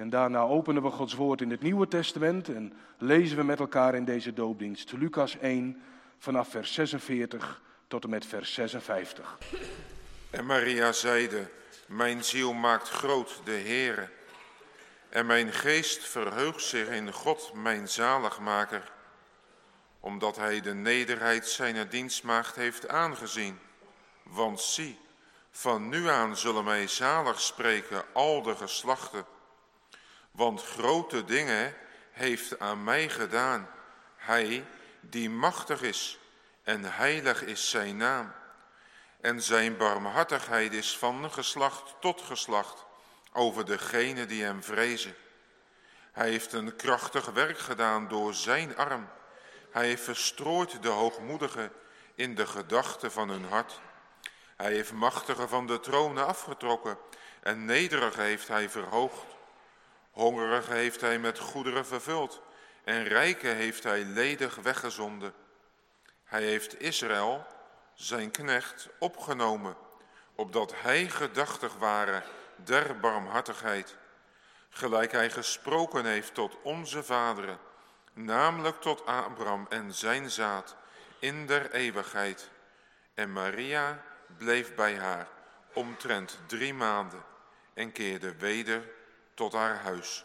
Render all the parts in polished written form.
En daarna openen we Gods woord in het Nieuwe Testament en lezen we met elkaar in deze doopdienst Lucas 1 vanaf vers 46 tot en met vers 56. En Maria zeide, mijn ziel maakt groot de Heere. En mijn geest verheugt zich in God, mijn zaligmaker. Omdat hij de nederheid zijner dienstmaagd heeft aangezien. Want zie, van nu aan zullen mij zalig spreken al de geslachten. Want grote dingen heeft aan mij gedaan. Hij die machtig is en heilig is zijn naam. En zijn barmhartigheid is van geslacht tot geslacht over degenen die hem vrezen. Hij heeft een krachtig werk gedaan door zijn arm. Hij heeft verstrooid de hoogmoedigen in de gedachten van hun hart. Hij heeft machtigen van de tronen afgetrokken en nederigen heeft hij verhoogd. Hongerigen heeft hij met goederen vervuld en rijken heeft hij ledig weggezonden. Hij heeft Israël, zijn knecht, opgenomen, opdat hij gedachtig ware der barmhartigheid, gelijk hij gesproken heeft tot onze vaderen, namelijk tot Abraham en zijn zaad, in der eeuwigheid. En Maria bleef bij haar omtrent 3 maanden en keerde weder tot haar huis.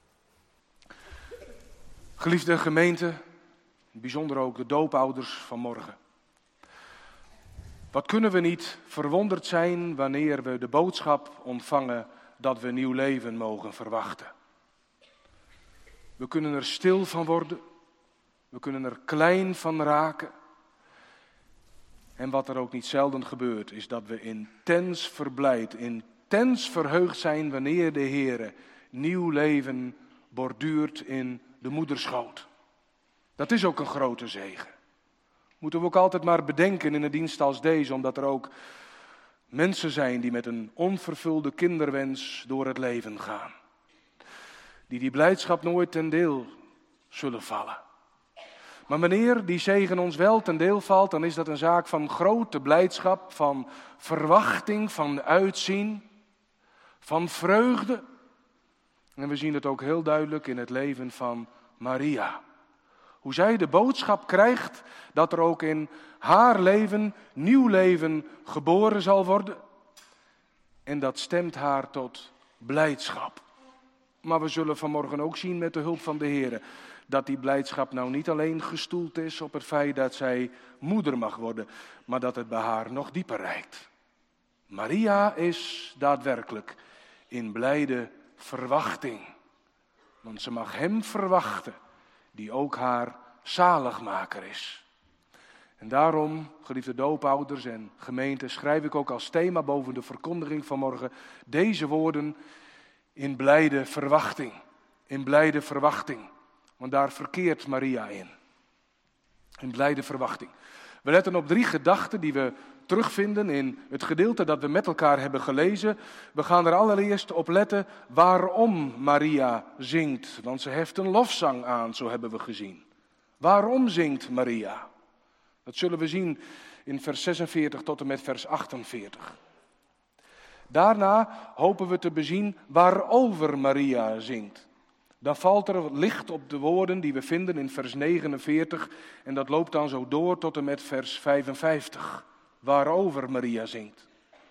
Geliefde gemeente, bijzonder ook de doopouders van morgen. Wat kunnen we niet verwonderd zijn wanneer we de boodschap ontvangen dat we nieuw leven mogen verwachten. We kunnen er stil van worden, we kunnen er klein van raken. En wat er ook niet zelden gebeurt, is dat we intens verblijd, intens verheugd zijn wanneer de Heere nieuw leven borduurt in de moederschoot. Dat is ook een grote zegen. Moeten we ook altijd maar bedenken in een dienst als deze, omdat er ook mensen zijn die met een onvervulde kinderwens door het leven gaan. Die blijdschap nooit ten deel zullen vallen. Maar wanneer die zegen ons wel ten deel valt, dan is dat een zaak van grote blijdschap, van verwachting, van uitzien, van vreugde. En we zien het ook heel duidelijk in het leven van Maria. Hoe zij de boodschap krijgt dat er ook in haar leven nieuw leven geboren zal worden. En dat stemt haar tot blijdschap. Maar we zullen vanmorgen ook zien met de hulp van de Heer dat die blijdschap nou niet alleen gestoeld is op het feit dat zij moeder mag worden, maar dat het bij haar nog dieper reikt. Maria is daadwerkelijk in blijde verwachting. Want ze mag hem verwachten die ook haar zaligmaker is. En daarom, geliefde doopouders en gemeenten, schrijf ik ook als thema boven de verkondiging van morgen deze woorden: in blijde verwachting. In blijde verwachting. Want daar verkeert Maria in. In blijde verwachting. We letten op 3 gedachten die we terugvinden in het gedeelte dat we met elkaar hebben gelezen. We gaan er allereerst op letten waarom Maria zingt. Want ze heft een lofzang aan, zo hebben we gezien. Waarom zingt Maria? Dat zullen we zien in vers 46 tot en met vers 48. Daarna hopen we te bezien waarover Maria zingt. Dan valt er licht op de woorden die we vinden in vers 49 en dat loopt dan zo door tot en met vers 55. Waarover Maria zingt.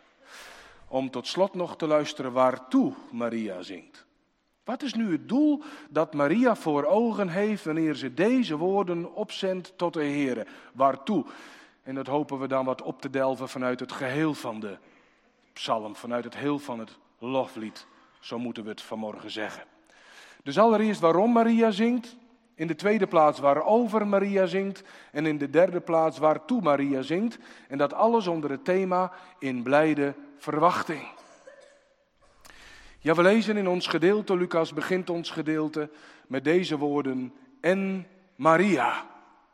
Om tot slot nog te luisteren waartoe Maria zingt. Wat is nu het doel dat Maria voor ogen heeft wanneer ze deze woorden opzendt tot de Heere? Waartoe? En dat hopen we dan wat op te delven vanuit het geheel van de psalm, vanuit het heel van het loflied. Zo moeten we het vanmorgen zeggen. Dus allereerst waarom Maria zingt. In de tweede plaats waarover Maria zingt. En in de derde plaats waartoe Maria zingt. En dat alles onder het thema in blijde verwachting. Ja, we lezen in ons gedeelte, Lucas begint ons gedeelte met deze woorden: en Maria.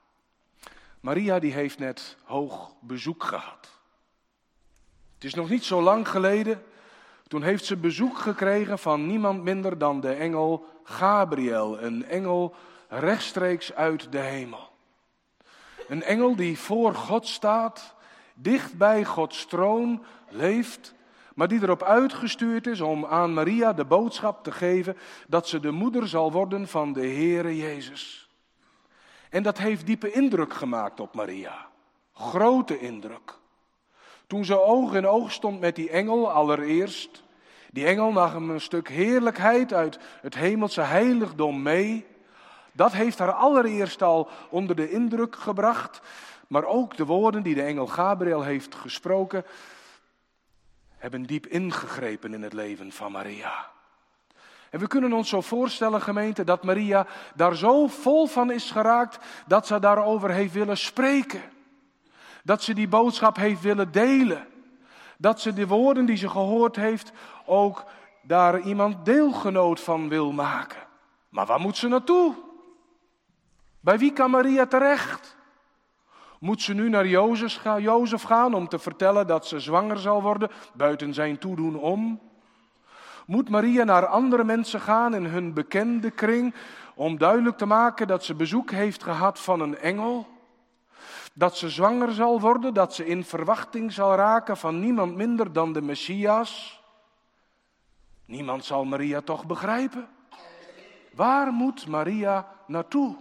Maria die heeft net hoog bezoek gehad. Het is nog niet zo lang geleden. Toen heeft ze bezoek gekregen van niemand minder dan de engel Gabriel. Een engel rechtstreeks uit de hemel. Een engel die voor God staat, dicht bij Gods troon leeft, maar die erop uitgestuurd is om aan Maria de boodschap te geven dat ze de moeder zal worden van de Heere Jezus. En dat heeft diepe indruk gemaakt op Maria. Grote indruk. Toen ze oog in oog stond met die engel allereerst. Die engel nam een stuk heerlijkheid uit het hemelse heiligdom mee. Dat heeft haar allereerst al onder de indruk gebracht. Maar ook de woorden die de engel Gabriel heeft gesproken, hebben diep ingegrepen in het leven van Maria. En we kunnen ons zo voorstellen, gemeente, dat Maria daar zo vol van is geraakt dat ze daarover heeft willen spreken. Dat ze die boodschap heeft willen delen. Dat ze de woorden die ze gehoord heeft ook daar iemand deelgenoot van wil maken. Maar waar moet ze naartoe? Bij wie kan Maria terecht? Moet ze nu naar Jozef gaan om te vertellen dat ze zwanger zal worden, buiten zijn toedoen om? Moet Maria naar andere mensen gaan in hun bekende kring om duidelijk te maken dat ze bezoek heeft gehad van een engel? Dat ze zwanger zal worden, dat ze in verwachting zal raken van niemand minder dan de Messias? Niemand zal Maria toch begrijpen? Waar moet Maria naartoe?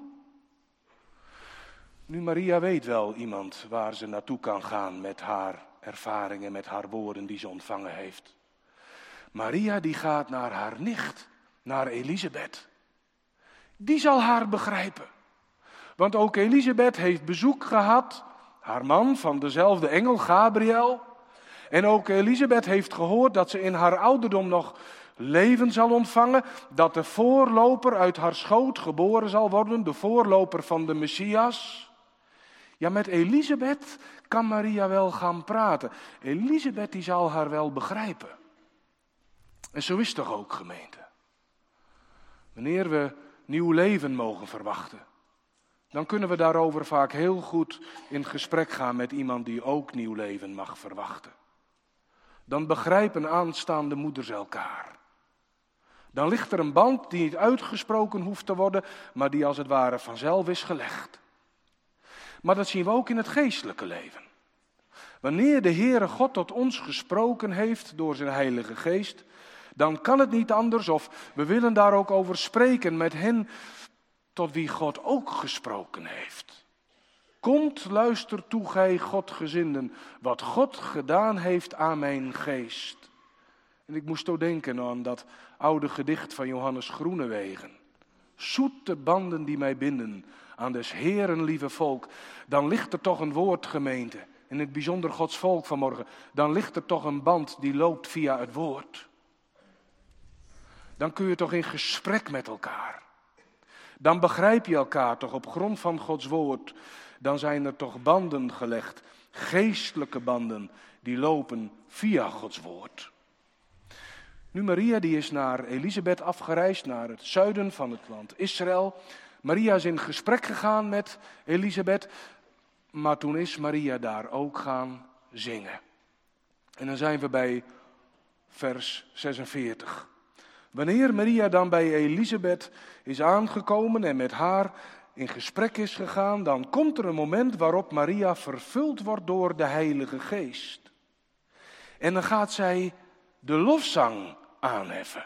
Nu, Maria weet wel iemand waar ze naartoe kan gaan met haar ervaringen, met haar woorden die ze ontvangen heeft. Maria die gaat naar haar nicht, naar Elisabeth. Die zal haar begrijpen. Want ook Elisabeth heeft bezoek gehad, haar man van dezelfde engel Gabriel. En ook Elisabeth heeft gehoord dat ze in haar ouderdom nog leven zal ontvangen. Dat de voorloper uit haar schoot geboren zal worden, de voorloper van de Messias. Ja, met Elisabeth kan Maria wel gaan praten. Elisabeth die zal haar wel begrijpen. En zo is toch ook, gemeente. Wanneer we nieuw leven mogen verwachten, dan kunnen we daarover vaak heel goed in gesprek gaan met iemand die ook nieuw leven mag verwachten. Dan begrijpen aanstaande moeders elkaar. Dan ligt er een band die niet uitgesproken hoeft te worden, maar die als het ware vanzelf is gelegd. Maar dat zien we ook in het geestelijke leven. Wanneer de Heere God tot ons gesproken heeft door zijn Heilige Geest, dan kan het niet anders, of we willen daar ook over spreken met hen tot wie God ook gesproken heeft. Komt, luister toe, gij Godgezinden, wat God gedaan heeft aan mijn geest. En ik moest ook denken aan dat oude gedicht van Johannes Groenewegen. Zoete banden die mij binden aan des Heeren lieve volk. Dan ligt er toch een woord, gemeente, in het bijzonder Gods volk vanmorgen. Dan ligt er toch een band die loopt via het woord. Dan kun je toch in gesprek met elkaar. Dan begrijp je elkaar toch op grond van Gods woord. Dan zijn er toch banden gelegd, geestelijke banden, die lopen via Gods woord. Nu, Maria die is naar Elisabeth afgereisd, naar het zuiden van het land Israël. Maria is in gesprek gegaan met Elisabeth, maar toen is Maria daar ook gaan zingen. En dan zijn we bij vers 46. Wanneer Maria dan bij Elisabeth is aangekomen en met haar in gesprek is gegaan, dan komt er een moment waarop Maria vervuld wordt door de Heilige Geest. En dan gaat zij de lofzang aanheffen.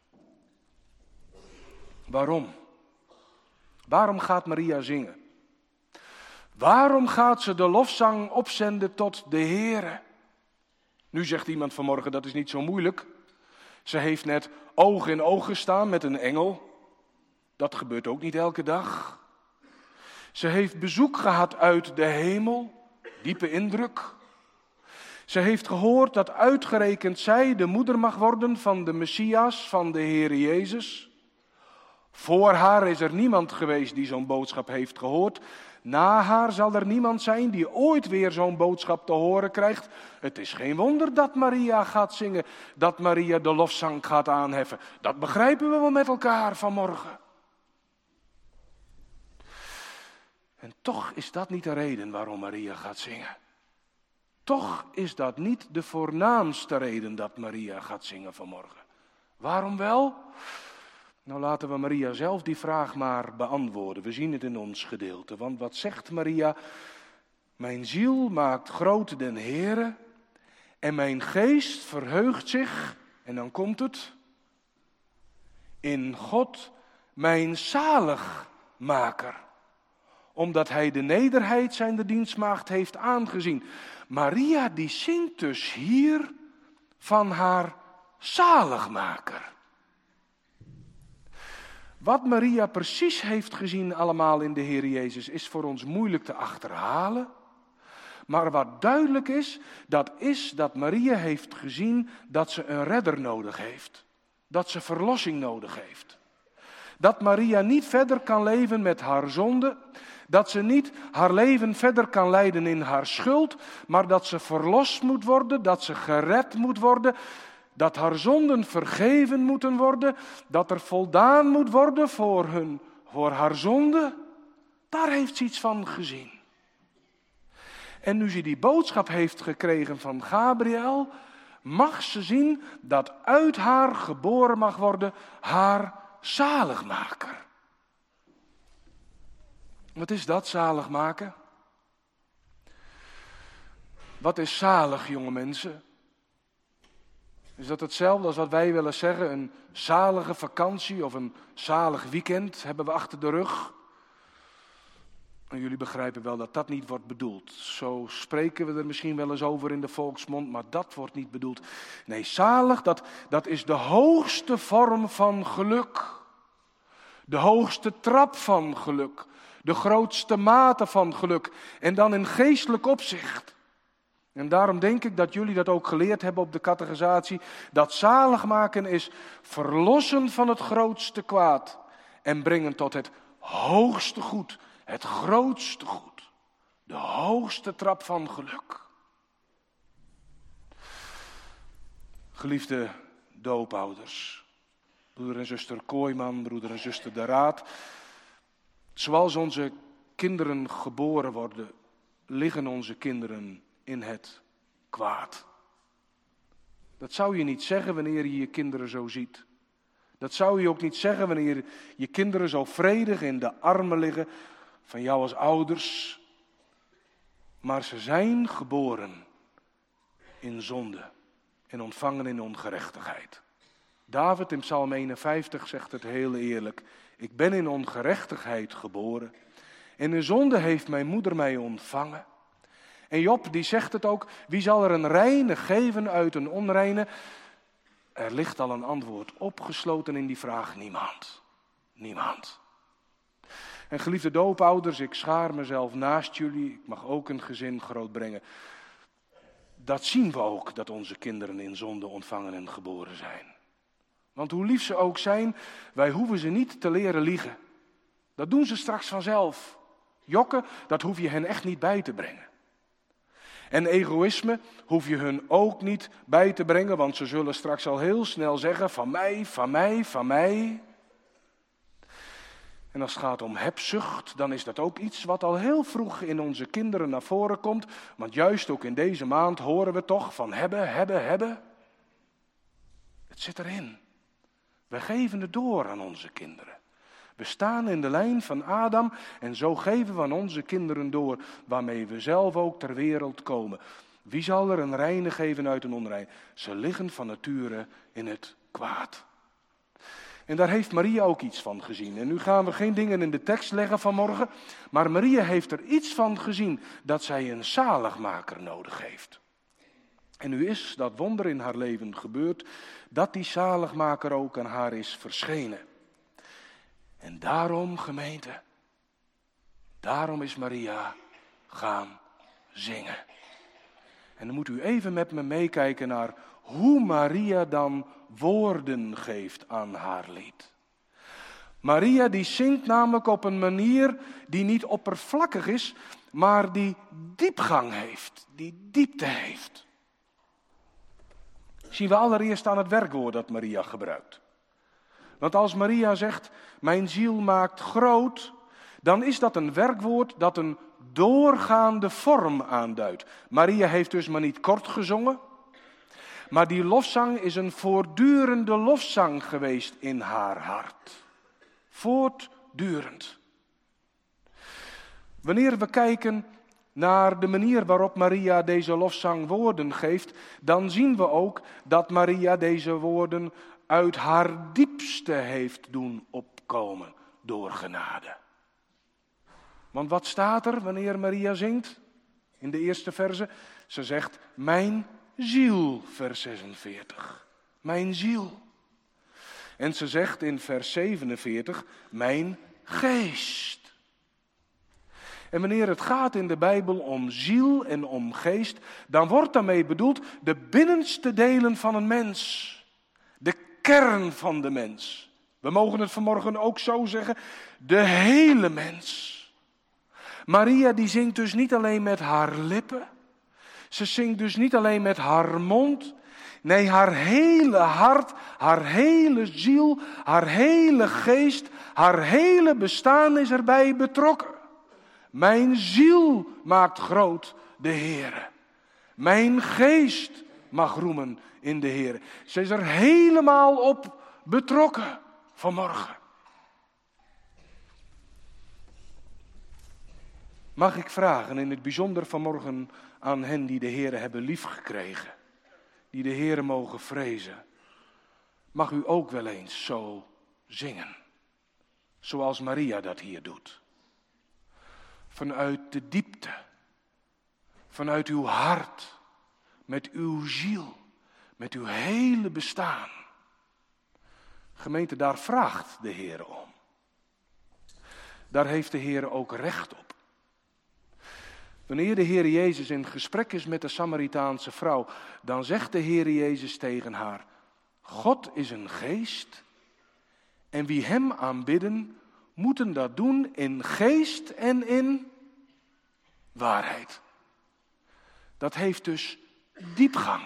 Waarom? Waarom gaat Maria zingen? Waarom gaat ze de lofzang opzenden tot de Heere? Nu zegt iemand vanmorgen, dat is niet zo moeilijk. Ze heeft net oog in oog gestaan met een engel. Dat gebeurt ook niet elke dag. Ze heeft bezoek gehad uit de hemel. Diepe indruk. Ze heeft gehoord dat uitgerekend zij de moeder mag worden van de Messias, van de Heer Jezus. Voor haar is er niemand geweest die zo'n boodschap heeft gehoord. Na haar zal er niemand zijn die ooit weer zo'n boodschap te horen krijgt. Het is geen wonder dat Maria gaat zingen, dat Maria de lofzang gaat aanheffen. Dat begrijpen we wel met elkaar vanmorgen. En toch is dat niet de reden waarom Maria gaat zingen. Toch is dat niet de voornaamste reden dat Maria gaat zingen vanmorgen. Waarom wel? Nou, laten we Maria zelf die vraag maar beantwoorden. We zien het in ons gedeelte. Want wat zegt Maria? Mijn ziel maakt groot den Heere En mijn geest verheugt zich, en dan komt het, in God, mijn zaligmaker. Omdat hij de nederheid zijnde dienstmaagd heeft aangezien. Maria die zingt dus hier van haar zaligmaker. Wat Maria precies heeft gezien allemaal in de Heer Jezus is voor ons moeilijk te achterhalen. Maar wat duidelijk is dat Maria heeft gezien dat ze een redder nodig heeft. Dat ze verlossing nodig heeft. Dat Maria niet verder kan leven met haar zonde. Dat ze niet haar leven verder kan leiden in haar schuld. Maar dat ze verlost moet worden. Dat ze gered moet worden. Dat haar zonden vergeven moeten worden. Dat er voldaan moet worden voor haar zonde. Daar heeft ze iets van gezien. En nu ze die boodschap heeft gekregen van Gabriël, mag ze zien dat uit haar geboren mag worden haar zaligmaker. Wat is dat, zalig maken? Wat is zalig, jonge mensen? Is dat hetzelfde als wat wij willen zeggen, een zalige vakantie of een zalig weekend hebben we achter de rug? En jullie begrijpen wel dat dat niet wordt bedoeld. Zo spreken we er misschien wel eens over in de volksmond, maar dat wordt niet bedoeld. Nee, zalig, dat is de hoogste vorm van geluk. De hoogste trap van geluk. De grootste mate van geluk. En dan in geestelijk opzicht. En daarom denk ik dat jullie dat ook geleerd hebben op de catechisatie. Dat zalig maken is verlossen van het grootste kwaad. En brengen tot het hoogste goed. Het grootste goed. De hoogste trap van geluk. Geliefde doopouders. Broeder en zuster Kooijman, broeder en zuster De Raad. Zoals onze kinderen geboren worden, liggen onze kinderen in het kwaad. Dat zou je niet zeggen wanneer je je kinderen zo ziet. Dat zou je ook niet zeggen wanneer je kinderen zo vredig in de armen liggen van jou als ouders. Maar ze zijn geboren in zonde en ontvangen in ongerechtigheid. David in Psalm 51 zegt het heel eerlijk. Ik ben in ongerechtigheid geboren. En in zonde heeft mijn moeder mij ontvangen. En Job die zegt het ook. Wie zal er een reine geven uit een onreine? Er ligt al een antwoord opgesloten in die vraag. Niemand. Niemand. En geliefde doopouders, ik schaar mezelf naast jullie. Ik mag ook een gezin grootbrengen. Dat zien we ook, dat onze kinderen in zonde ontvangen en geboren zijn. Want hoe lief ze ook zijn, wij hoeven ze niet te leren liegen. Dat doen ze straks vanzelf. Jokken, dat hoef je hen echt niet bij te brengen. En egoïsme hoef je hun ook niet bij te brengen, want ze zullen straks al heel snel zeggen, van mij, van mij, van mij. En als het gaat om hebzucht, dan is dat ook iets wat al heel vroeg in onze kinderen naar voren komt. Want juist ook in deze maand horen we toch van hebben, hebben, hebben. Het zit erin. We geven het door aan onze kinderen. We staan in de lijn van Adam en zo geven we aan onze kinderen door, waarmee we zelf ook ter wereld komen. Wie zal er een reine geven uit een onrein? Ze liggen van nature in het kwaad. En daar heeft Maria ook iets van gezien. En nu gaan we geen dingen in de tekst leggen vanmorgen, maar Maria heeft er iets van gezien dat zij een zaligmaker nodig heeft. En nu is dat wonder in haar leven gebeurd, dat die zaligmaker ook aan haar is verschenen. En daarom, gemeente, daarom is Maria gaan zingen. En dan moet u even met me meekijken naar hoe Maria dan woorden geeft aan haar lied. Maria die zingt namelijk op een manier die niet oppervlakkig is, maar die diepgang heeft, die diepte heeft. Zien we allereerst aan het werkwoord dat Maria gebruikt. Want als Maria zegt, mijn ziel maakt groot, dan is dat een werkwoord dat een doorgaande vorm aanduidt. Maria heeft dus maar niet kort gezongen, maar die lofzang is een voortdurende lofzang geweest in haar hart. Voortdurend. Wanneer we kijken naar de manier waarop Maria deze lofzang woorden geeft, dan zien we ook dat Maria deze woorden uit haar diepste heeft doen opkomen door genade. Want wat staat er wanneer Maria zingt? In de eerste verse, ze zegt, mijn ziel, vers 46. Mijn ziel. En ze zegt in vers 47, mijn geest. En wanneer het gaat in de Bijbel om ziel en om geest, dan wordt daarmee bedoeld de binnenste delen van een mens. De kern van de mens. We mogen het vanmorgen ook zo zeggen, de hele mens. Maria die zingt dus niet alleen met haar lippen. Ze zingt dus niet alleen met haar mond. Nee, haar hele hart, haar hele ziel, haar hele geest, haar hele bestaan is erbij betrokken. Mijn ziel maakt groot de Heere. Mijn geest mag roemen in de Heere. Ze is er helemaal op betrokken vanmorgen. Mag ik vragen, in het bijzonder vanmorgen aan hen die de Heere hebben liefgekregen, die de Heere mogen vrezen, mag u ook wel eens zo zingen, zoals Maria dat hier doet. Vanuit de diepte, vanuit uw hart, met uw ziel, met uw hele bestaan. Gemeente, daar vraagt de Heere om. Daar heeft de Heere ook recht op. Wanneer de Heer Jezus in gesprek is met de Samaritaanse vrouw, dan zegt de Heer Jezus tegen haar, God is een geest en wie hem aanbidden, moeten dat doen in geest en in waarheid. Dat heeft dus diepgang.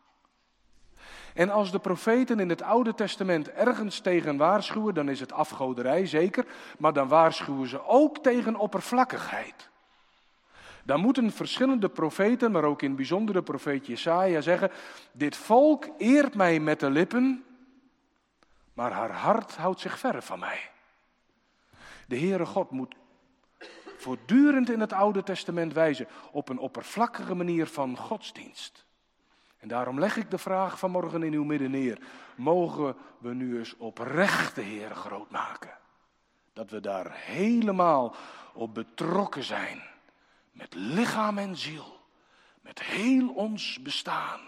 En als de profeten in het Oude Testament ergens tegen waarschuwen, dan is het afgoderij zeker, maar dan waarschuwen ze ook tegen oppervlakkigheid. Dan moeten verschillende profeten, maar ook in het bijzonder de profeet Jesaja zeggen, dit volk eert mij met de lippen, maar haar hart houdt zich ver van mij. De Heere God moet voortdurend in het Oude Testament wijzen op een oppervlakkige manier van godsdienst. En daarom leg ik de vraag vanmorgen in uw midden neer. Mogen we nu eens oprecht de Heere groot maken? Dat we daar helemaal op betrokken zijn. Met lichaam en ziel. Met heel ons bestaan.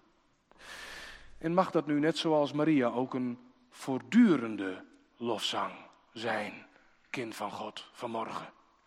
En mag dat nu net zoals Maria ook een voortdurende lofzang zijn, kind van God, vanmorgen.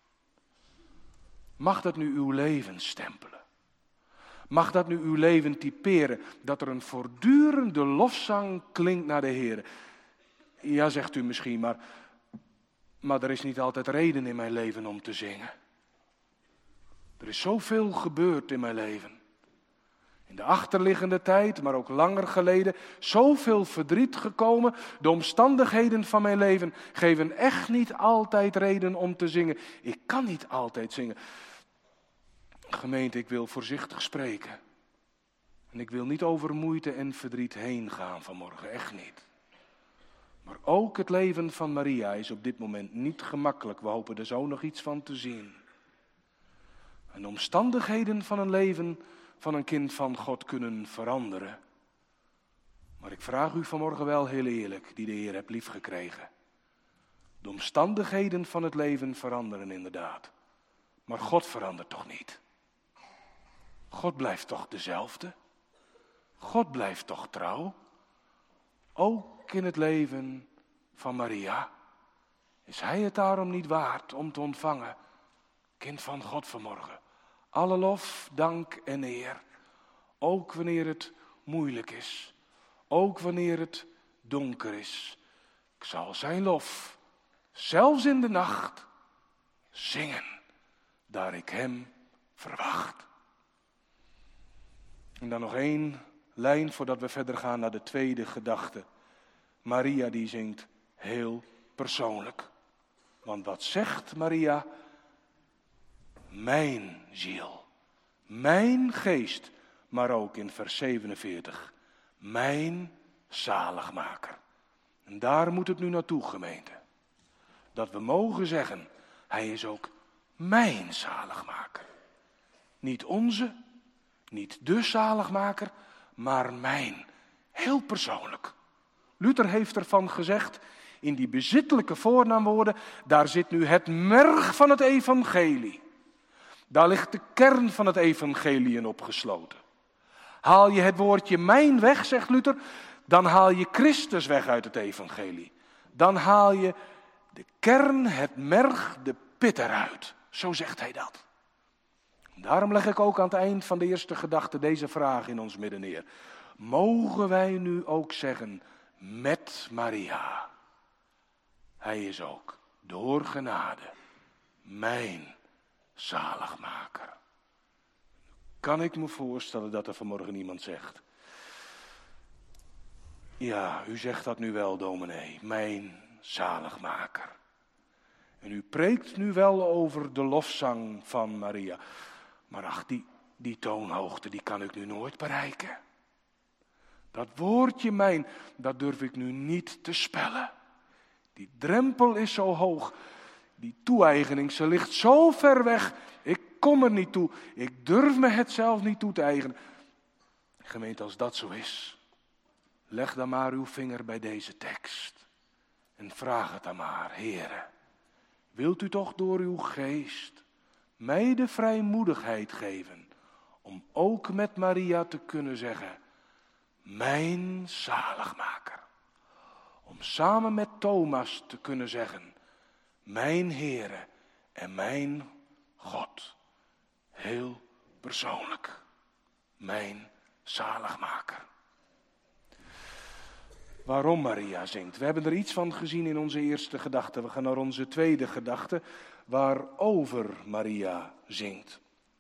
Mag dat nu uw leven stempelen? Mag dat nu uw leven typeren, dat er een voortdurende lofzang klinkt naar de Heer? Ja, zegt u misschien, maar er is niet altijd reden in mijn leven om te zingen. Er is zoveel gebeurd in mijn leven. In de achterliggende tijd, maar ook langer geleden, zoveel verdriet gekomen. De omstandigheden van mijn leven geven echt niet altijd reden om te zingen. Ik kan niet altijd zingen. Gemeente, ik wil voorzichtig spreken. En ik wil niet over moeite en verdriet heen gaan vanmorgen, echt niet. Maar ook het leven van Maria is op dit moment niet gemakkelijk. We hopen er zo nog iets van te zien. En de omstandigheden van een leven van een kind van God kunnen veranderen. Maar ik vraag u vanmorgen wel heel eerlijk, die de Heer hebt liefgekregen. De omstandigheden van het leven veranderen inderdaad. Maar God verandert toch niet? God blijft toch dezelfde? God blijft toch trouw? Ook in het leven van Maria. Is hij het daarom niet waard om te ontvangen? Kind van God vanmorgen. Alle lof, dank en eer. Ook wanneer het moeilijk is. Ook wanneer het donker is. Ik zal zijn lof, zelfs in de nacht, zingen. Daar ik hem verwacht. En dan nog één lijn voordat we verder gaan naar de tweede gedachte. Maria die zingt heel persoonlijk. Want wat zegt Maria? Mijn ziel, mijn geest, maar ook in vers 47, mijn zaligmaker. En daar moet het nu naartoe, gemeente. Dat we mogen zeggen, hij is ook mijn zaligmaker. Niet onze, niet de zaligmaker, maar mijn. Heel persoonlijk. Luther heeft ervan gezegd, in die bezittelijke voornaamwoorden, daar zit nu het merg van het evangelie. Daar ligt de kern van het evangelie in opgesloten. Haal je het woordje mijn weg, zegt Luther, dan haal je Christus weg uit het evangelie. Dan haal je de kern, het merg, de pit eruit. Zo zegt hij dat. Daarom leg ik ook aan het eind van de eerste gedachte deze vraag in ons midden neer. Mogen wij nu ook zeggen, met Maria, hij is ook door genade mijn zaligmaker. Kan ik me voorstellen dat er vanmorgen iemand zegt, ja, u zegt dat nu wel, dominee, mijn zaligmaker. En u preekt nu wel over de lofzang van Maria. Maar ach, die toonhoogte, die kan ik nu nooit bereiken. Dat woordje mijn, dat durf ik nu niet te spellen. Die drempel is zo hoog. Die toe-eigening, ze ligt zo ver weg. Ik kom er niet toe. Ik durf me het zelf niet toe te eigenen. Gemeente, als dat zo is, leg dan maar uw vinger bij deze tekst. En vraag het dan maar, Heere. Wilt u toch door uw geest mij de vrijmoedigheid geven om ook met Maria te kunnen zeggen, mijn zaligmaker. Om samen met Thomas te kunnen zeggen, mijn Heere en mijn God. Heel persoonlijk, mijn zaligmaker. Waarom Maria zingt? We hebben er iets van gezien in onze eerste gedachte. We gaan naar onze tweede gedachte, waarover Maria zingt.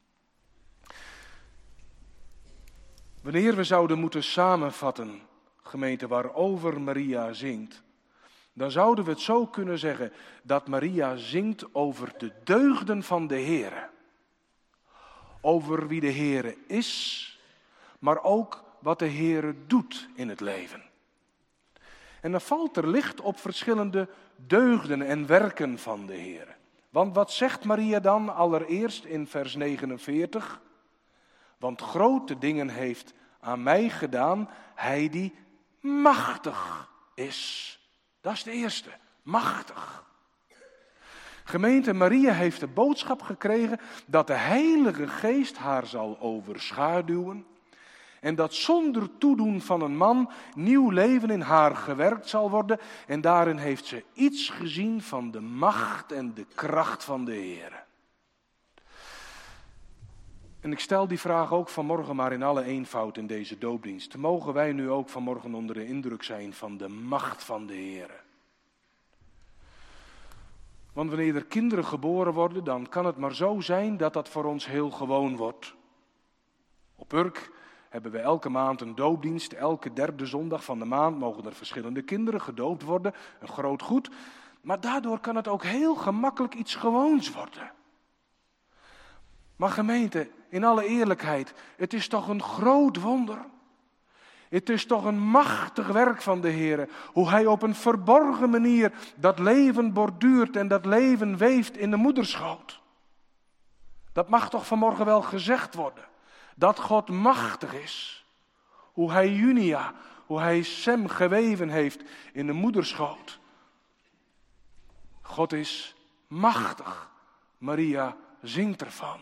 Wanneer we zouden moeten samenvatten, gemeente, waarover Maria zingt, dan zouden we het zo kunnen zeggen dat Maria zingt over de deugden van de Heere. Over wie de Heere is, maar ook wat de Heere doet in het leven. En dan valt er licht op verschillende deugden en werken van de Heere. Want wat zegt Maria dan allereerst in vers 49? Want grote dingen heeft aan mij gedaan, hij die machtig is. Dat is de eerste, machtig. Gemeente, Maria heeft de boodschap gekregen dat de Heilige Geest haar zal overschaduwen. En dat zonder toedoen van een man nieuw leven in haar gewerkt zal worden. En daarin heeft ze iets gezien van de macht en de kracht van de Heer. En ik stel die vraag ook vanmorgen maar in alle eenvoud in deze doopdienst. Mogen wij nu ook vanmorgen onder de indruk zijn van de macht van de Heer? Want wanneer er kinderen geboren worden, dan kan het maar zo zijn dat dat voor ons heel gewoon wordt. Op Urk hebben we elke maand een doopdienst. Elke derde zondag van de maand mogen er verschillende kinderen gedoopt worden. Een groot goed. Maar daardoor kan het ook heel gemakkelijk iets gewoons worden. Maar gemeente, in alle eerlijkheid, het is toch een groot wonder. Het is toch een machtig werk van de Heer. Hoe Hij op een verborgen manier dat leven borduurt en dat leven weeft in de moederschoot. Dat mag toch vanmorgen wel gezegd worden. Dat God machtig is. Hoe Hij Junia, hoe Hij Sem geweven heeft in de moederschoot. God is machtig. Maria zingt ervan.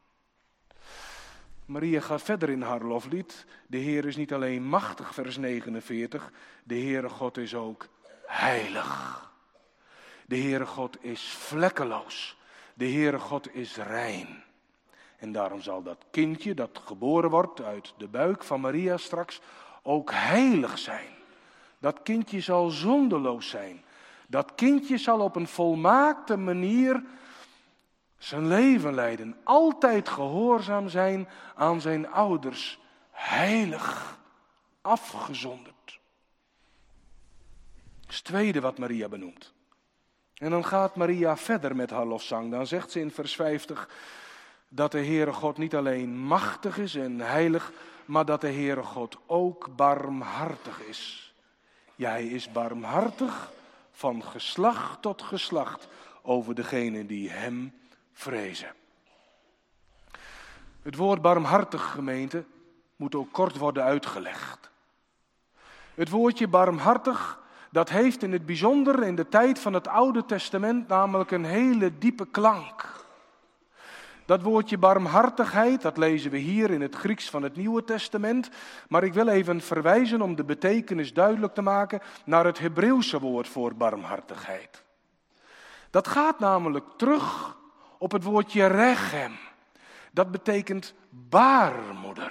Maria gaat verder in haar loflied. De Heer is niet alleen machtig, vers 49. De Heere God is ook heilig. De Heere God is vlekkeloos. De Heere God is rein. En daarom zal dat kindje dat geboren wordt uit de buik van Maria straks ook heilig zijn. Dat kindje zal zondeloos zijn. Dat kindje zal op een volmaakte manier zijn leven leiden. Altijd gehoorzaam zijn aan zijn ouders. Heilig. Afgezonderd. Dat is het tweede wat Maria benoemt. En dan gaat Maria verder met haar lofzang. Dan zegt ze in vers 50 dat de Heere God niet alleen machtig is en heilig, maar dat de Heere God ook barmhartig is. Ja, Hij is barmhartig van geslacht tot geslacht over degenen die Hem vrezen. Het woord barmhartig, gemeente, moet ook kort worden uitgelegd. Het woordje barmhartig, dat heeft in het bijzonder in de tijd van het Oude Testament namelijk een hele diepe klank. Dat woordje barmhartigheid, dat lezen we hier in het Grieks van het Nieuwe Testament. Maar ik wil even verwijzen om de betekenis duidelijk te maken naar het Hebreeuwse woord voor barmhartigheid. Dat gaat namelijk terug op het woordje rechem. Dat betekent baarmoeder.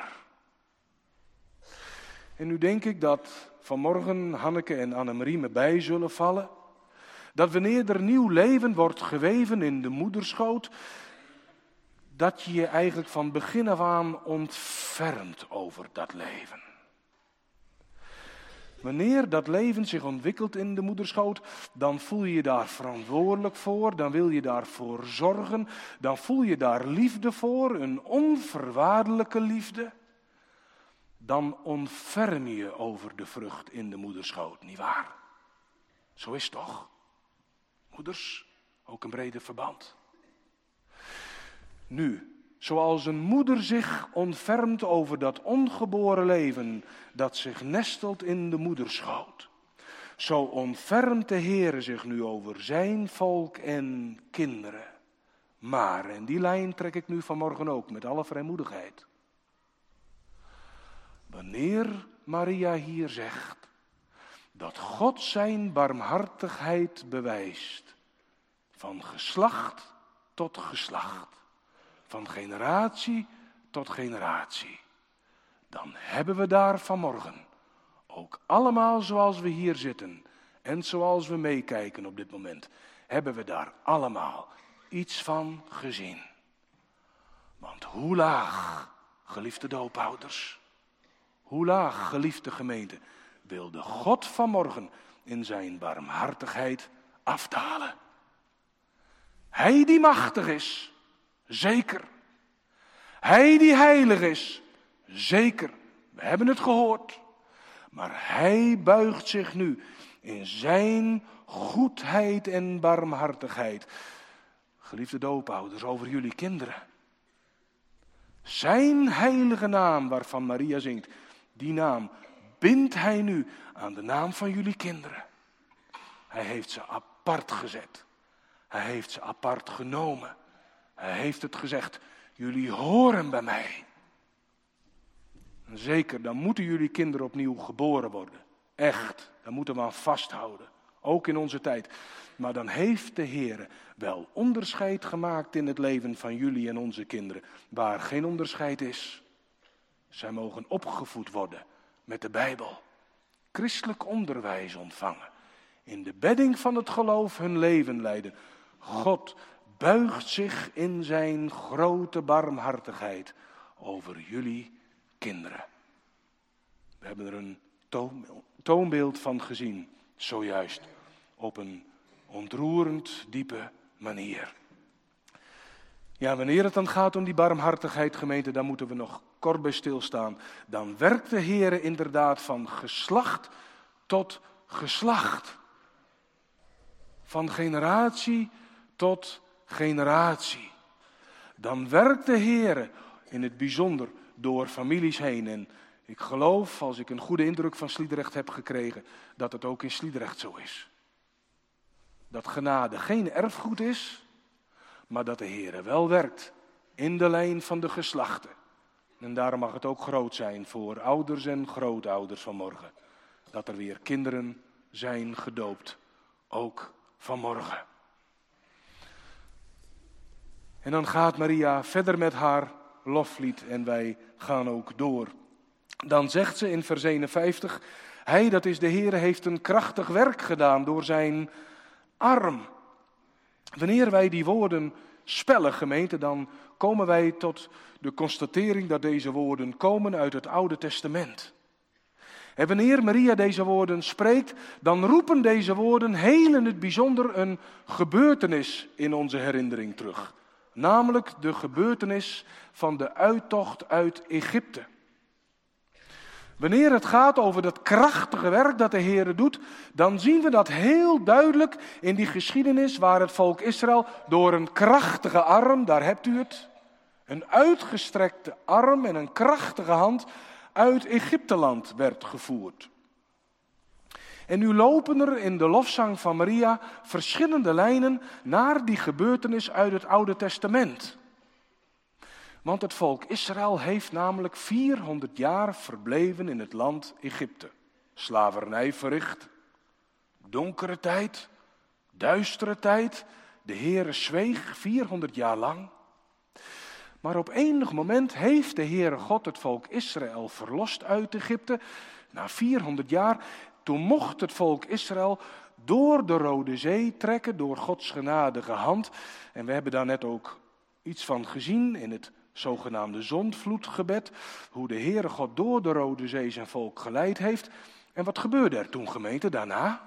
En nu denk ik dat vanmorgen Hanneke en Annemarie me bij zullen vallen. Dat wanneer er nieuw leven wordt geweven in de moederschoot, dat je je eigenlijk van begin af aan ontfermt over dat leven. Wanneer dat leven zich ontwikkelt in de moederschoot, dan voel je je daar verantwoordelijk voor, dan wil je daarvoor zorgen, dan voel je daar liefde voor, een onvoorwaardelijke liefde. Dan ontferm je je over de vrucht in de moederschoot, nietwaar? Zo is het toch? Moeders, ook een breder verband. Nu, zoals een moeder zich ontfermt over dat ongeboren leven dat zich nestelt in de moederschoot, zo ontfermt de Heere zich nu over zijn volk en kinderen. Maar, en die lijn trek ik nu vanmorgen ook met alle vrijmoedigheid. Wanneer Maria hier zegt dat God zijn barmhartigheid bewijst, van geslacht tot geslacht, van generatie tot generatie, dan hebben we daar vanmorgen ook allemaal zoals we hier zitten en zoals we meekijken op dit moment, hebben we daar allemaal iets van gezien. Want hoe laag, geliefde doopouders, hoe laag, geliefde gemeente, wilde God vanmorgen in zijn barmhartigheid afdalen. Hij die machtig is, zeker. Hij die heilig is, zeker. We hebben het gehoord. Maar hij buigt zich nu in zijn goedheid en barmhartigheid. Geliefde doopouders, over jullie kinderen. Zijn heilige naam waarvan Maria zingt, die naam bindt hij nu aan de naam van jullie kinderen. Hij heeft ze apart gezet. Hij heeft ze apart genomen. Hij heeft het gezegd, jullie horen bij mij. En zeker, dan moeten jullie kinderen opnieuw geboren worden. Echt, daar moeten we aan vasthouden. Ook in onze tijd. Maar dan heeft de Heere wel onderscheid gemaakt in het leven van jullie en onze kinderen. Waar geen onderscheid is. Zij mogen opgevoed worden met de Bijbel. Christelijk onderwijs ontvangen. In de bedding van het geloof hun leven leiden. God buigt zich in zijn grote barmhartigheid over jullie kinderen. We hebben er een toonbeeld van gezien, zojuist, op een ontroerend diepe manier. Ja, wanneer het dan gaat om die barmhartigheid, gemeente, daar moeten we nog kort bij stilstaan. Dan werkt de Heere inderdaad van geslacht tot geslacht. Van generatie tot generatie. Dan werkt de Heere in het bijzonder door families heen. En ik geloof, als ik een goede indruk van Sliedrecht heb gekregen, dat het ook in Sliedrecht zo is. Dat genade geen erfgoed is, maar dat de Heere wel werkt in de lijn van de geslachten. En daarom mag het ook groot zijn voor ouders en grootouders vanmorgen. Dat er weer kinderen zijn gedoopt, ook vanmorgen. En dan gaat Maria verder met haar loflied en wij gaan ook door. Dan zegt ze in vers 51, hij, dat is de Heere, heeft een krachtig werk gedaan door zijn arm. Wanneer wij die woorden spellen, gemeente, dan komen wij tot de constatering dat deze woorden komen uit het Oude Testament. En wanneer Maria deze woorden spreekt, dan roepen deze woorden heel in het bijzonder een gebeurtenis in onze herinnering terug. Namelijk de gebeurtenis van de uittocht uit Egypte. Wanneer het gaat over dat krachtige werk dat de Heere doet, dan zien we dat heel duidelijk in die geschiedenis waar het volk Israël door een krachtige arm, daar hebt u het, een uitgestrekte arm en een krachtige hand uit Egypteland werd gevoerd. En nu lopen er in de lofzang van Maria verschillende lijnen naar die gebeurtenis uit het Oude Testament. Want het volk Israël heeft namelijk 400 jaar verbleven in het land Egypte. Slavernij verricht, donkere tijd, duistere tijd. De Heere zweeg 400 jaar lang. Maar op enig moment heeft de Heere God het volk Israël verlost uit Egypte. Na 400 jaar, toen mocht het volk Israël door de Rode Zee trekken, door Gods genadige hand. En we hebben daar net ook iets van gezien in het zogenaamde zondvloedgebed. Hoe de Heere God door de Rode Zee zijn volk geleid heeft. En wat gebeurde er toen, gemeente, daarna?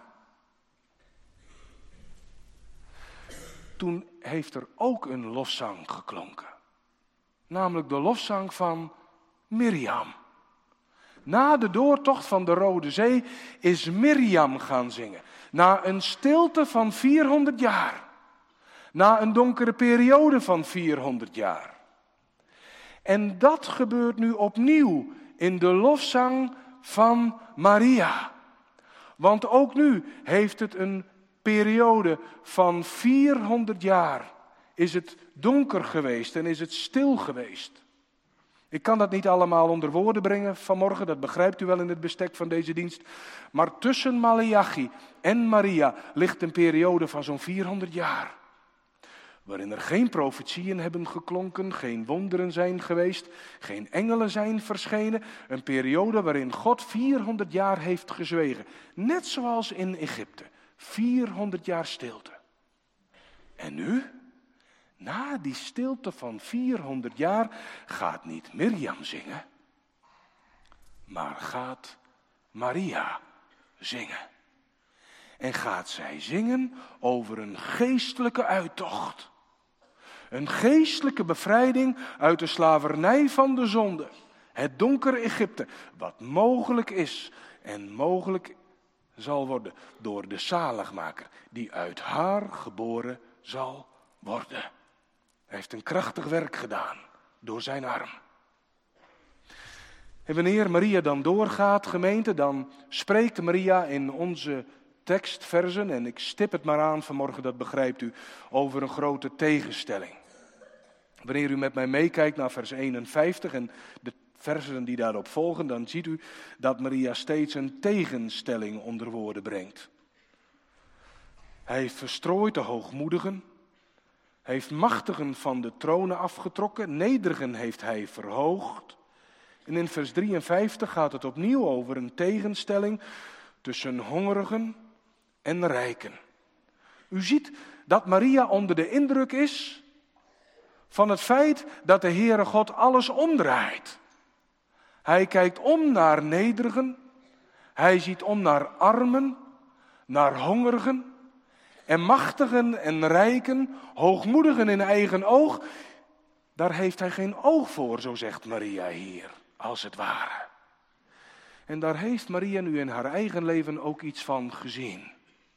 Toen heeft er ook een lofzang geklonken. Namelijk de lofzang van Mirjam. Na de doortocht van de Rode Zee is Mirjam gaan zingen. Na een stilte van 400 jaar. Na een donkere periode van 400 jaar. En dat gebeurt nu opnieuw in de lofzang van Maria. Want ook nu heeft het een periode van 400 jaar. Is het donker geweest en is het stil geweest. Ik kan dat niet allemaal onder woorden brengen vanmorgen, dat begrijpt u wel in het bestek van deze dienst. Maar tussen Maleachi en Maria ligt een periode van zo'n 400 jaar. Waarin er geen profetieën hebben geklonken, geen wonderen zijn geweest, geen engelen zijn verschenen. Een periode waarin God 400 jaar heeft gezwegen. Net zoals in Egypte. 400 jaar stilte. En nu? Na die stilte van 400 jaar gaat niet Mirjam zingen, maar gaat Maria zingen. En gaat zij zingen over een geestelijke uittocht. Een geestelijke bevrijding uit de slavernij van de zonde. Het donkere Egypte, wat mogelijk is en mogelijk zal worden door de zaligmaker, die uit haar geboren zal worden. Hij heeft een krachtig werk gedaan door zijn arm. En wanneer Maria dan doorgaat, gemeente, dan spreekt Maria in onze tekstversen, en ik stip het maar aan vanmorgen, dat begrijpt u, over een grote tegenstelling. Wanneer u met mij meekijkt naar vers 51 en de versen die daarop volgen, dan ziet u dat Maria steeds een tegenstelling onder woorden brengt. Hij verstrooit de hoogmoedigen. Hij heeft machtigen van de tronen afgetrokken, nederigen heeft hij verhoogd. En in vers 53 gaat het opnieuw over een tegenstelling tussen hongerigen en rijken. U ziet dat Maria onder de indruk is van het feit dat de Heere God alles omdraait. Hij kijkt om naar nederigen, hij ziet om naar armen, naar hongerigen. En machtigen en rijken, hoogmoedigen in eigen oog, daar heeft hij geen oog voor, zo zegt Maria hier, als het ware. En daar heeft Maria nu in haar eigen leven ook iets van gezien.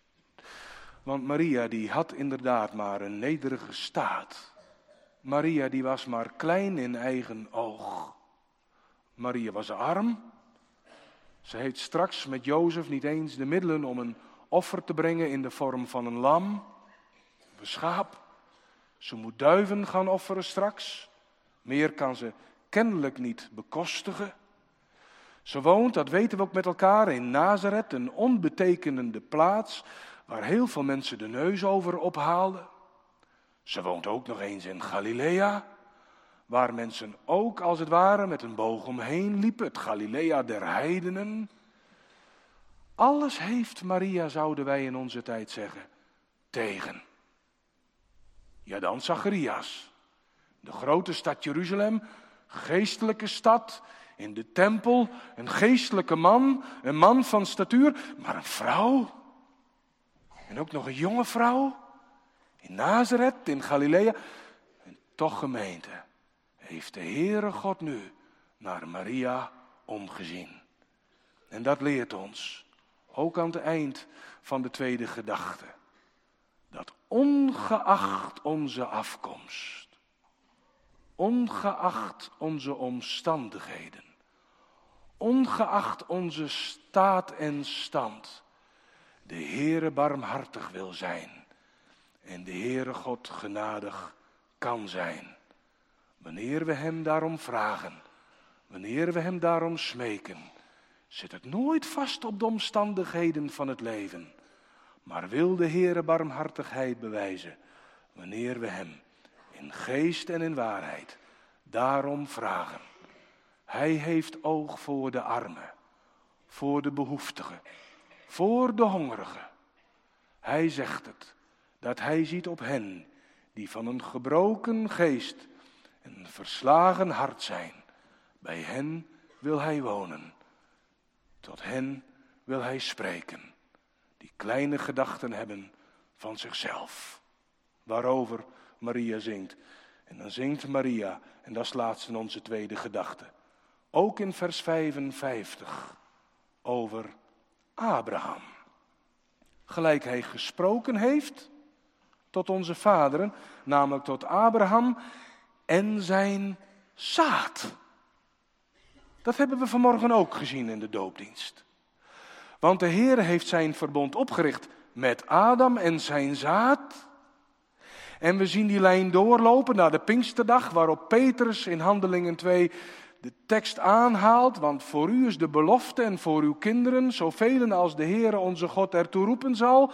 Want Maria die had inderdaad maar een nederige staat. Maria die was maar klein in eigen oog. Maria was arm. Ze heeft straks met Jozef niet eens de middelen om een offer te brengen in de vorm van een lam, een schaap. Ze moet duiven gaan offeren straks. Meer kan ze kennelijk niet bekostigen. Ze woont, dat weten we ook met elkaar, in Nazareth, een onbetekenende plaats waar heel veel mensen de neus over ophaalden. Ze woont ook nog eens in Galilea, waar mensen ook als het ware met een boog omheen liepen, het Galilea der heidenen. Alles heeft Maria, zouden wij in onze tijd zeggen, tegen. Ja, dan Zacharias, de grote stad Jeruzalem, geestelijke stad, in de tempel, een geestelijke man, een man van statuur, maar een vrouw. En ook nog een jonge vrouw, in Nazareth, in Galilea. En toch, gemeente, heeft de Heere God nu naar Maria omgezien. En dat leert ons, ook aan het eind van de tweede gedachte, dat ongeacht onze afkomst, ongeacht onze omstandigheden, ongeacht onze staat en stand, de Heere barmhartig wil zijn en de Heere God genadig kan zijn. Wanneer we hem daarom vragen, wanneer we hem daarom smeken, zit het nooit vast op de omstandigheden van het leven, maar wil de Heere barmhartigheid bewijzen, wanneer we hem in geest en in waarheid daarom vragen. Hij heeft oog voor de armen, voor de behoeftigen, voor de hongerigen. Hij zegt het, dat hij ziet op hen die van een gebroken geest en verslagen hart zijn. Bij hen wil hij wonen, tot hen wil hij spreken, die kleine gedachten hebben van zichzelf. Waarover Maria zingt. En dan zingt Maria, en dat is laatst in onze tweede gedachte, ook in vers 55, over Abraham. Gelijk hij gesproken heeft tot onze vaderen, namelijk tot Abraham en zijn zaad. Dat hebben we vanmorgen ook gezien in de doopdienst. Want de Heer heeft zijn verbond opgericht met Adam en zijn zaad. En we zien die lijn doorlopen naar de Pinksterdag, waarop Petrus in Handelingen 2 de tekst aanhaalt. Want voor u is de belofte en voor uw kinderen, zoveel als de Heere onze God ertoe roepen zal.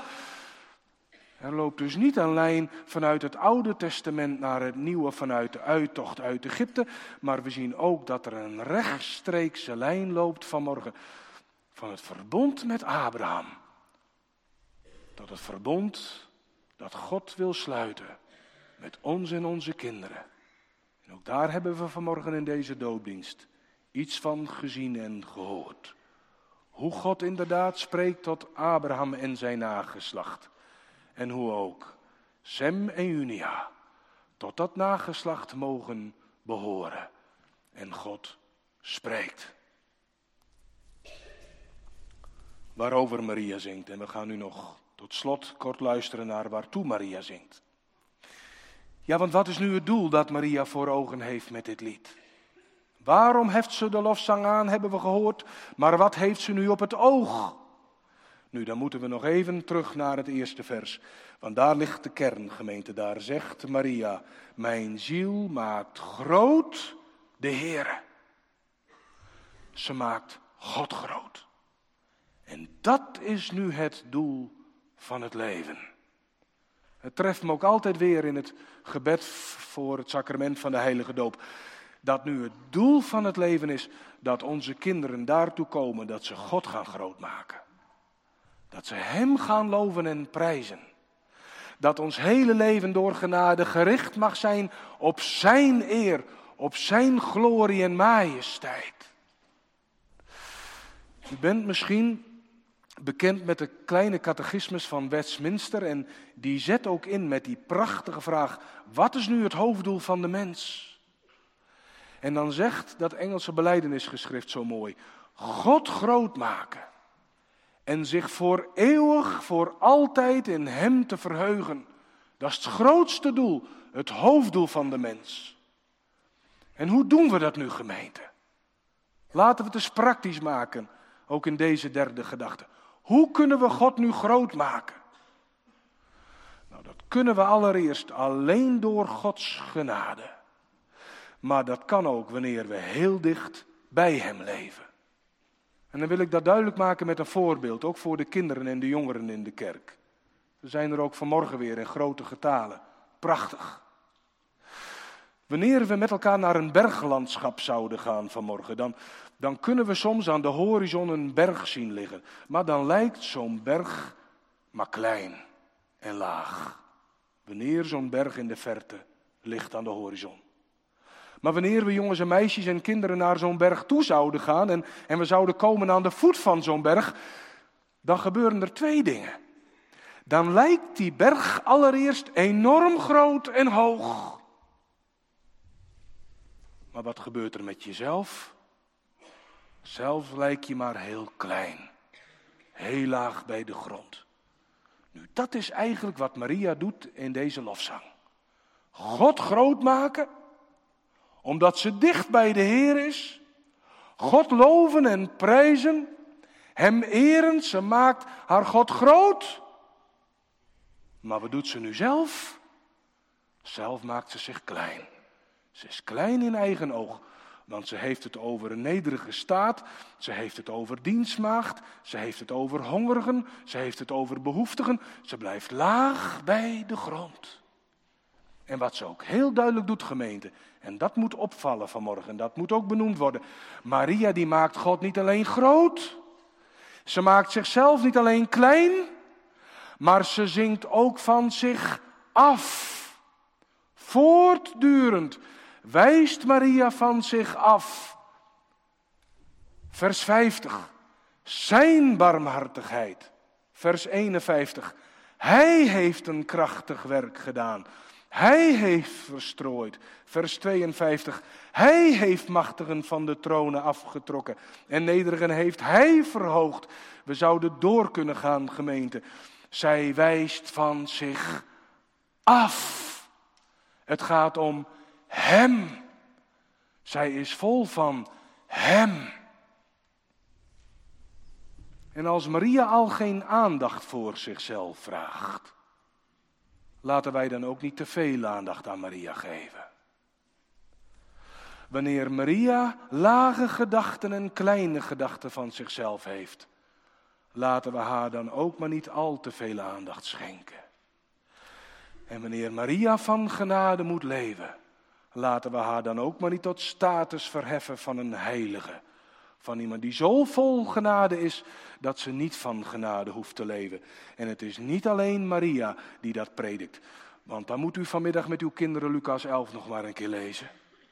Er loopt dus niet een lijn vanuit het Oude Testament naar het Nieuwe vanuit de uittocht uit Egypte. Maar we zien ook dat er een rechtstreekse lijn loopt vanmorgen van het verbond met Abraham. Tot het verbond dat God wil sluiten met ons en onze kinderen. En ook daar hebben we vanmorgen in deze doopdienst iets van gezien en gehoord. Hoe God inderdaad spreekt tot Abraham en zijn nageslacht. En hoe ook Sem en Junia tot dat nageslacht mogen behoren. En God spreekt. Waarover Maria zingt. En we gaan nu nog tot slot kort luisteren naar waartoe Maria zingt. Ja, want wat is nu het doel dat Maria voor ogen heeft met dit lied? Waarom heft ze de lofzang aan, hebben we gehoord. Maar wat heeft ze nu op het oog? Nu, dan moeten we nog even terug naar het eerste vers. Want daar ligt de kern, gemeente. Daar zegt Maria, mijn ziel maakt groot de Heere. Ze maakt God groot. En dat is nu het doel van het leven. Het treft me ook altijd weer in het gebed voor het sacrament van de heilige doop. Dat nu het doel van het leven is dat onze kinderen daartoe komen dat ze God gaan grootmaken. Dat ze hem gaan loven en prijzen. Dat ons hele leven door genade gericht mag zijn op zijn eer, op zijn glorie en majesteit. U bent misschien bekend met de kleine catechismus van Westminster en die zet ook in met die prachtige vraag, wat is nu het hoofddoel van de mens? En dan zegt dat Engelse belijdenisgeschrift zo mooi, God groot maken en zich voor eeuwig, voor altijd in hem te verheugen. Dat is het grootste doel, het hoofddoel van de mens. En hoe doen we dat nu, gemeente? Laten we het eens praktisch maken, ook in deze derde gedachte. Hoe kunnen we God nu groot maken? Nou, dat kunnen we allereerst alleen door Gods genade. Maar dat kan ook wanneer we heel dicht bij hem leven. En dan wil ik dat duidelijk maken met een voorbeeld, ook voor de kinderen en de jongeren in de kerk. We zijn er ook vanmorgen weer in grote getalen. Prachtig. Wanneer we met elkaar naar een berglandschap zouden gaan vanmorgen, dan kunnen we soms aan de horizon een berg zien liggen. Maar dan lijkt zo'n berg maar klein en laag. Wanneer zo'n berg in de verte ligt aan de horizon. Maar wanneer we jongens en meisjes en kinderen naar zo'n berg toe zouden gaan en we zouden komen aan de voet van zo'n berg, dan gebeuren er twee dingen. Dan lijkt die berg allereerst enorm groot en hoog. Maar wat gebeurt er met jezelf? Zelf lijk je maar heel klein, heel laag bij de grond. Nu, dat is eigenlijk wat Maria doet in deze lofzang. God groot maken Omdat ze dicht bij de Heer is. God loven en prijzen. Hem eren. Ze maakt haar God groot. Maar wat doet ze nu zelf? Zelf maakt ze zich klein. Ze is klein in eigen oog. Want ze heeft het over een nederige staat. Ze heeft het over dienstmaagd. Ze heeft het over hongerigen. Ze heeft het over behoeftigen. Ze blijft laag bij de grond. En wat ze ook heel duidelijk doet, gemeente. En dat moet opvallen vanmorgen. Dat moet ook benoemd worden. Maria die maakt God niet alleen groot. Ze maakt zichzelf niet alleen klein. Maar ze zingt ook van zich af. Voortdurend wijst Maria van zich af. Vers 50. Zijn barmhartigheid. Vers 51. Hij heeft een krachtig werk gedaan. Hij heeft verstrooid. Vers 52. Hij heeft machtigen van de tronen afgetrokken. En nederigen heeft hij verhoogd. We zouden door kunnen gaan, gemeente. Zij wijst van zich af. Het gaat om hem. Zij is vol van hem. En als Maria al geen aandacht voor zichzelf vraagt, laten wij dan ook niet te veel aandacht aan Maria geven. Wanneer Maria lage gedachten en kleine gedachten van zichzelf heeft, laten we haar dan ook maar niet al te veel aandacht schenken. En wanneer Maria van genade moet leven, laten we haar dan ook maar niet tot status verheffen van een heilige. Van iemand die zo vol genade is, dat ze niet van genade hoeft te leven. En het is niet alleen Maria die dat predikt. Want dan moet u vanmiddag met uw kinderen Lucas 11 nog maar een keer lezen.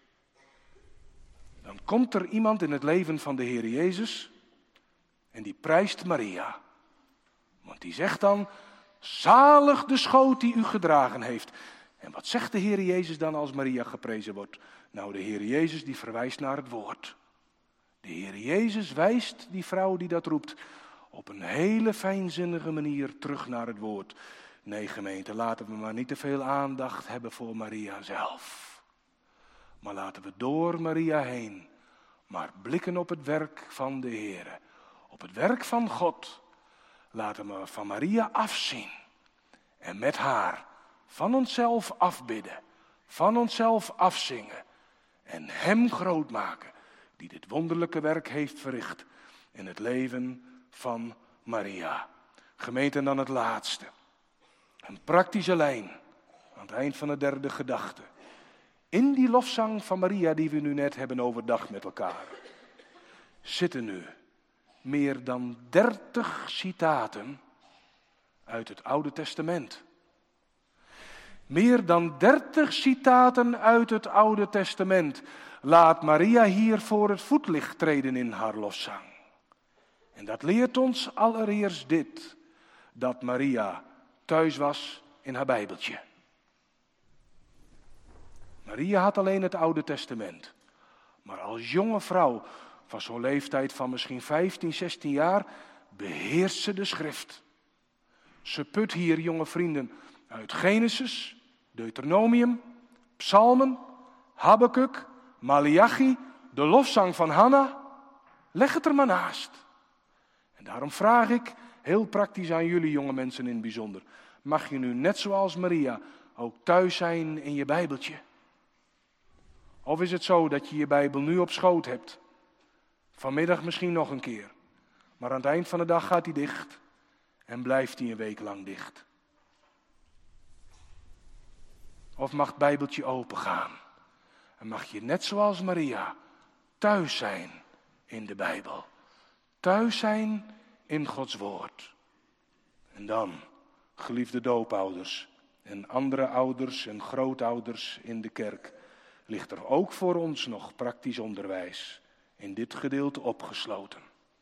Dan komt er iemand in het leven van de Heer Jezus en die prijst Maria. Want die zegt dan, zalig de schoot die u gedragen heeft. En wat zegt de Heer Jezus dan als Maria geprezen wordt? Nou, de Heer Jezus die verwijst naar het woord. De Heer Jezus wijst die vrouw die dat roept op een hele fijnzinnige manier terug naar het woord. Nee, gemeente, laten we maar niet te veel aandacht hebben voor Maria zelf. Maar laten we door Maria heen maar blikken op het werk van de Heer. Op het werk van God. Laten we van Maria afzien. En met haar van onszelf afbidden. Van onszelf afzingen. En hem groot maken. Die dit wonderlijke werk heeft verricht. In het leven van Maria. Gemeente, en dan het laatste. Een praktische lijn. Aan het eind van de derde gedachte. In die lofzang van Maria die we nu net hebben overdacht met elkaar. Zitten nu meer dan 30 citaten uit het Oude Testament. Meer dan 30 citaten uit het Oude Testament. Laat Maria hier voor het voetlicht treden in haar lofzang. En dat leert ons allereerst dit. Dat Maria thuis was in haar Bijbeltje. Maria had alleen het Oude Testament. Maar als jonge vrouw van zo'n leeftijd van misschien 15, 16 jaar beheerst ze de schrift. Ze put hier, jonge vrienden, uit Genesis, Deuteronomium, Psalmen, Habakuk, Maleachi, de lofzang van Hanna. Leg het er maar naast. En daarom vraag ik, heel praktisch aan jullie jonge mensen in het bijzonder. Mag je nu net zoals Maria ook thuis zijn in je Bijbeltje? Of is het zo dat je je Bijbel nu op schoot hebt? Vanmiddag misschien nog een keer. Maar aan het eind van de dag gaat hij dicht. En blijft hij een week lang dicht. Of mag het Bijbeltje open gaan? En mag je net zoals Maria thuis zijn in de Bijbel. Thuis zijn in Gods woord. En dan, geliefde doopouders en andere ouders en grootouders in de kerk, ligt er ook voor ons nog praktisch onderwijs in dit gedeelte opgesloten.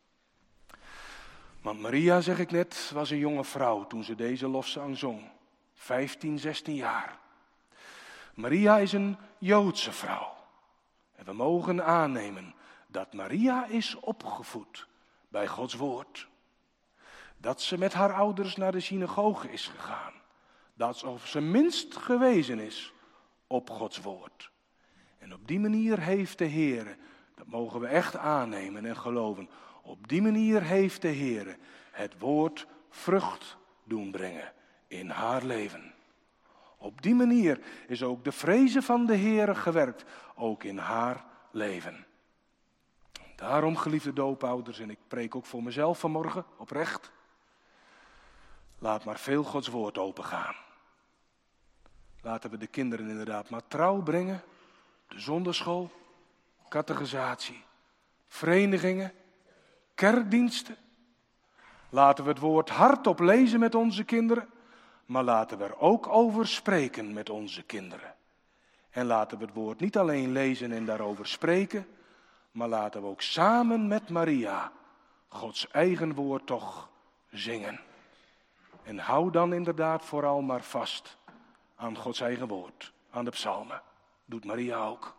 Want Maria, zeg ik net, was een jonge vrouw toen ze deze lofzang zong. 15, 16 jaar. Maria is een Joodse vrouw. En we mogen aannemen dat Maria is opgevoed bij Gods woord. Dat ze met haar ouders naar de synagoge is gegaan. Dat ze minst gewezen is op Gods woord. En op die manier heeft de Heere, dat mogen we echt aannemen en geloven, op die manier heeft de Heere het woord vrucht doen brengen in haar leven. Op die manier is ook de vrezen van de Heere gewerkt, ook in haar leven. Daarom, geliefde doopouders, en ik preek ook voor mezelf vanmorgen, oprecht, laat maar veel Gods woord opengaan. Laten we de kinderen inderdaad maar trouw brengen, de zonderschool, catechisatie, verenigingen, kerkdiensten. Laten we het woord hardop lezen met onze kinderen, maar laten we er ook over spreken met onze kinderen. En laten we het woord niet alleen lezen en daarover spreken, maar laten we ook samen met Maria Gods eigen woord toch zingen. En hou dan inderdaad vooral maar vast aan Gods eigen woord, aan de psalmen. Doet Maria ook.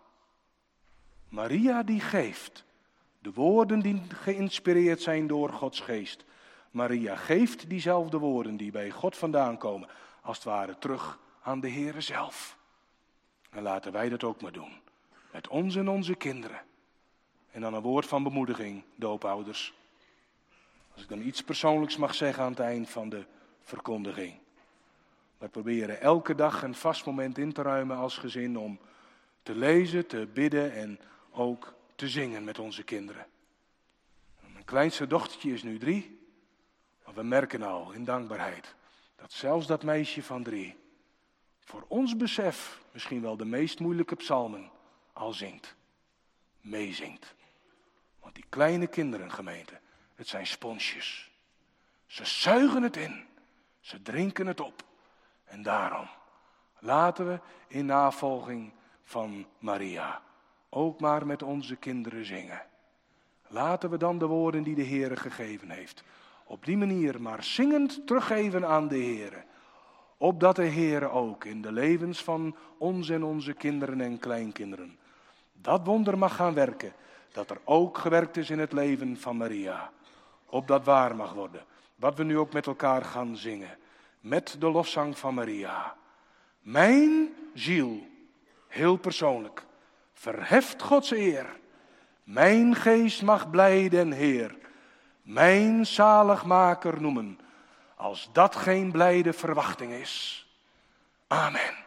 Maria die geeft de woorden die geïnspireerd zijn door Gods geest. Maria geeft diezelfde woorden die bij God vandaan komen, als het ware terug aan de Heere zelf. En laten wij dat ook maar doen, met ons en onze kinderen. En dan een woord van bemoediging, doopouders. Als ik dan iets persoonlijks mag zeggen aan het eind van de verkondiging. We proberen elke dag een vast moment in te ruimen als gezin om te lezen, te bidden en ook te zingen met onze kinderen. Mijn kleinste dochtertje is nu 3, maar we merken al in dankbaarheid dat zelfs dat meisje van 3 voor ons besef misschien wel de meest moeilijke psalmen al zingt, meezingt. Want die kleine kinderen, gemeente, het zijn sponsjes. Ze zuigen het in, ze drinken het op. En daarom laten we in navolging van Maria ook maar met onze kinderen zingen. Laten we dan de woorden die de Heere gegeven heeft op die manier maar zingend teruggeven aan de Heere. Opdat de Heere ook in de levens van ons en onze kinderen en kleinkinderen dat wonder mag gaan werken, dat er ook gewerkt is in het leven van Maria. Opdat waar mag worden, wat we nu ook met elkaar gaan zingen, met de lofzang van Maria. Mijn ziel, heel persoonlijk, verheft Gods eer. Mijn geest mag blij den Heer, mijn zaligmaker noemen, als dat geen blijde verwachting is. Amen.